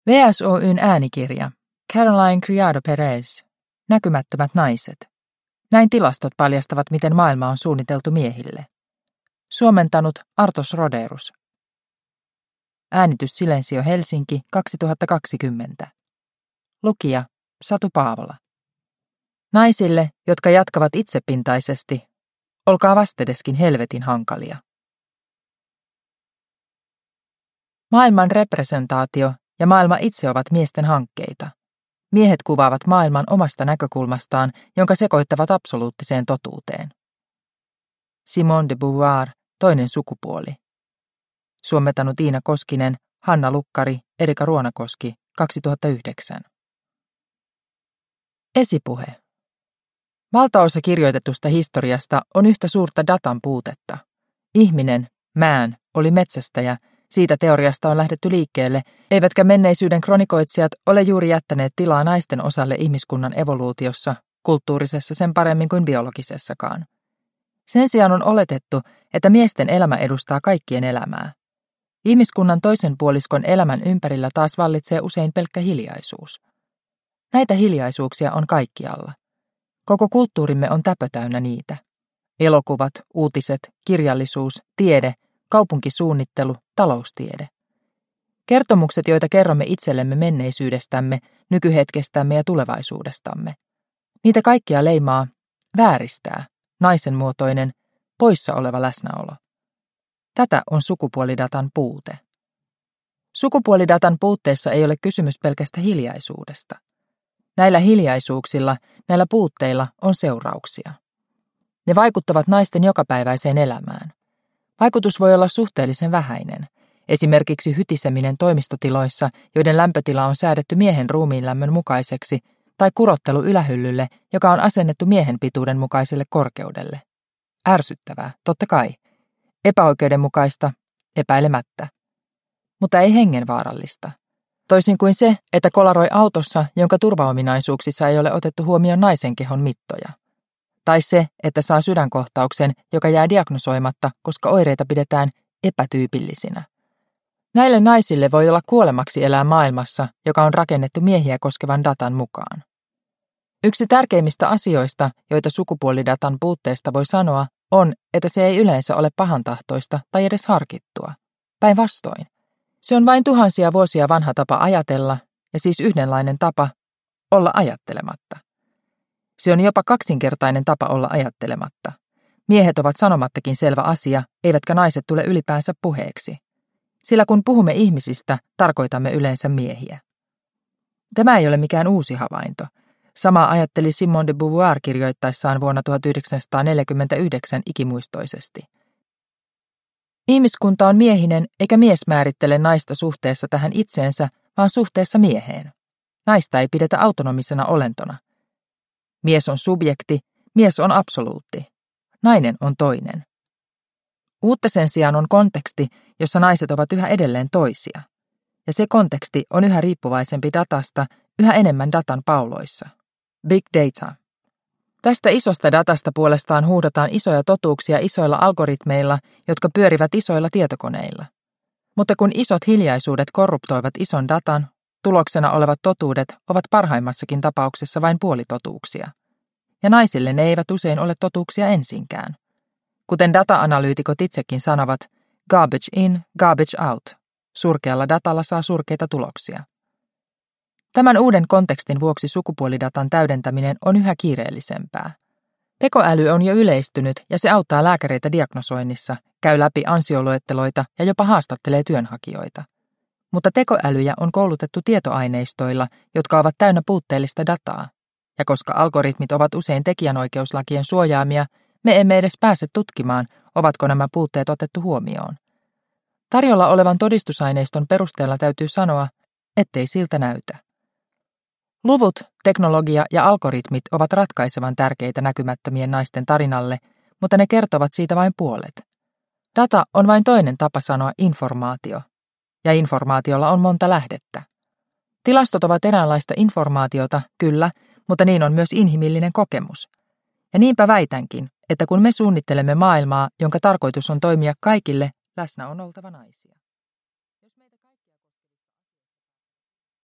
VSOY:n äänikirja. Caroline Criado Perez. Näkymättömät naiset. Näin tilastot paljastavat, miten maailma on suunniteltu miehille. Suomentanut Artos Roderus. Äänitys Silensio Helsinki 2020. Lukija Satu Paavola. Naisille, jotka jatkavat itsepintaisesti, olkaa vastedeskin helvetin hankalia. Maailman representaatio ja maailma itse ovat miesten hankkeita. Miehet kuvaavat maailman omasta näkökulmastaan, jonka sekoittavat absoluuttiseen totuuteen. Simone de Beauvoir, Toinen sukupuoli. Suomentanut Iina Koskinen, Hanna Lukkari, Erika Ruonakoski, 2009. Esipuhe. Valtaosa kirjoitetusta historiasta on yhtä suurta datan puutetta. Ihminen, man, oli metsästäjä, siitä teoriasta on lähdetty liikkeelle, eivätkä menneisyyden kronikoitsijat ole juuri jättäneet tilaa naisten osalle ihmiskunnan evoluutiossa, kulttuurisessa sen paremmin kuin biologisessakaan. Sen sijaan on oletettu, että miesten elämä edustaa kaikkien elämää. Ihmiskunnan toisen puoliskon elämän ympärillä taas vallitsee usein pelkkä hiljaisuus. Näitä hiljaisuuksia on kaikkialla. Koko kulttuurimme on täpötäynnä niitä. Elokuvat, uutiset, kirjallisuus, tiede, kaupunkisuunnittelu, taloustiede. Kertomukset, joita kerromme itsellemme menneisyydestämme, nykyhetkestämme ja tulevaisuudestamme. Niitä kaikkia leimaa, vääristää, naisen muotoinen, poissa oleva läsnäolo. Tätä on sukupuolidatan puute. Sukupuolidatan puutteessa ei ole kysymys pelkästä hiljaisuudesta. Näillä hiljaisuuksilla, näillä puutteilla on seurauksia. Ne vaikuttavat naisten jokapäiväiseen elämään. Vaikutus voi olla suhteellisen vähäinen, esimerkiksi hytiseminen toimistotiloissa, joiden lämpötila on säädetty miehen ruumiinlämmön mukaiseksi, tai kurottelu ylähyllylle, joka on asennettu miehen pituuden mukaiselle korkeudelle. Ärsyttävää, totta kai. Epäoikeudenmukaista, epäilemättä. Mutta ei hengenvaarallista. Toisin kuin se, että kolaroi autossa, jonka turvaominaisuuksissa ei ole otettu huomioon naisen kehon mittoja. Tai se, että saa sydänkohtauksen, joka jää diagnosoimatta, koska oireita pidetään epätyypillisinä. Näille naisille voi olla kuolemaksi elää maailmassa, joka on rakennettu miehiä koskevan datan mukaan. Yksi tärkeimmistä asioista, joita sukupuolidatan puutteesta voi sanoa, on, että se ei yleensä ole pahantahtoista tai edes harkittua. Päinvastoin. Se on vain tuhansia vuosia vanha tapa ajatella, ja siis yhdenlainen tapa olla ajattelematta. Se on jopa kaksinkertainen tapa olla ajattelematta. Miehet ovat sanomattakin selvä asia, eivätkä naiset tule ylipäänsä puheeksi. Sillä kun puhumme ihmisistä, tarkoitamme yleensä miehiä. Tämä ei ole mikään uusi havainto. Samaa ajatteli Simone de Beauvoir kirjoittaessaan vuonna 1949 ikimuistoisesti. Ihmiskunta on miehinen, eikä mies määrittele naista suhteessa tähän itseensä, vaan suhteessa mieheen. Naista ei pidetä autonomisena olentona. Mies on subjekti, mies on absoluutti. Nainen on toinen. Uutta sen sijaan on konteksti, jossa naiset ovat yhä edelleen toisia. Ja se konteksti on yhä riippuvaisempi datasta, yhä enemmän datan pauloissa. Big data. Tästä isosta datasta puolestaan huudataan isoja totuuksia isoilla algoritmeilla, jotka pyörivät isoilla tietokoneilla. Mutta kun isot hiljaisuudet korruptoivat ison datan, tuloksena olevat totuudet ovat parhaimmassakin tapauksessa vain puolitotuuksia. Ja naisille ne eivät usein ole totuuksia ensinkään. Kuten data-analyytikot itsekin sanovat, garbage in, garbage out. Surkealla datalla saa surkeita tuloksia. Tämän uuden kontekstin vuoksi sukupuolidatan täydentäminen on yhä kiireellisempää. Tekoäly on jo yleistynyt ja se auttaa lääkäreitä diagnosoinnissa, käy läpi ansioluetteloita ja jopa haastattelee työnhakijoita. Mutta tekoälyjä on koulutettu tietoaineistoilla, jotka ovat täynnä puutteellista dataa. Ja koska algoritmit ovat usein tekijänoikeuslakien suojaamia, me emme edes pääse tutkimaan, ovatko nämä puutteet otettu huomioon. Tarjolla olevan todistusaineiston perusteella täytyy sanoa, ettei siltä näytä. Luvut, teknologia ja algoritmit ovat ratkaisevan tärkeitä näkymättömien naisten tarinalle, mutta ne kertovat siitä vain puolet. Data on vain toinen tapa sanoa informaatio, ja informaatiolla on monta lähdettä. Tilastot ovat eräänlaista informaatiota, kyllä, mutta niin on myös inhimillinen kokemus. Ja niinpä väitänkin, että kun me suunnittelemme maailmaa, jonka tarkoitus on toimia kaikille, läsnä on oltava naisia.